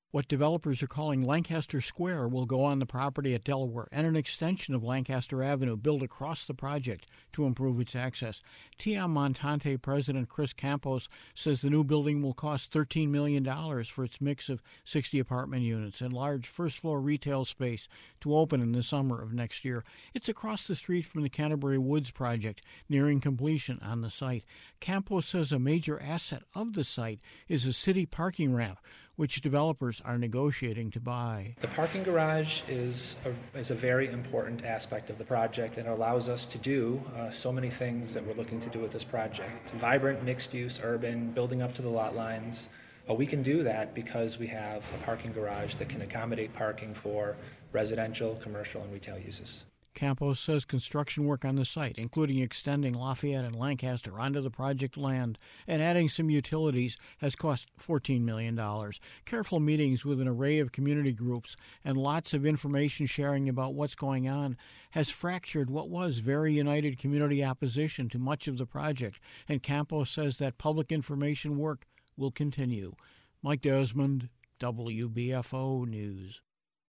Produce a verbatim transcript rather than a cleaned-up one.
What developers are calling Lancaster Square will go on the property at Delaware and an extension of Lancaster Avenue built across the project to improve its access. T M Montante President Chris Campos says the new building will cost thirteen million dollars for its mix of sixty apartment units and large first-floor retail space to open in the summer of next year. It's across the street from the Canterbury Woods project, nearing completion on the site. Campos says a major asset of the site is a city parking ramp, which developers are negotiating to buy. The parking garage is a, is a very important aspect of the project and allows us to do uh, so many things that we're looking to do with this project. It's vibrant, mixed-use, urban, building up to the lot lines. But we can do that because we have a parking garage that can accommodate parking for residential, commercial, and retail uses. Campos says construction work on the site, including extending Lafayette and Lancaster onto the project land and adding some utilities, has cost fourteen million dollars. Careful meetings with an array of community groups and lots of information sharing about what's going on has fractured what was very united community opposition to much of the project, and Campos says that public information work will continue. Mike Desmond, W B F O News.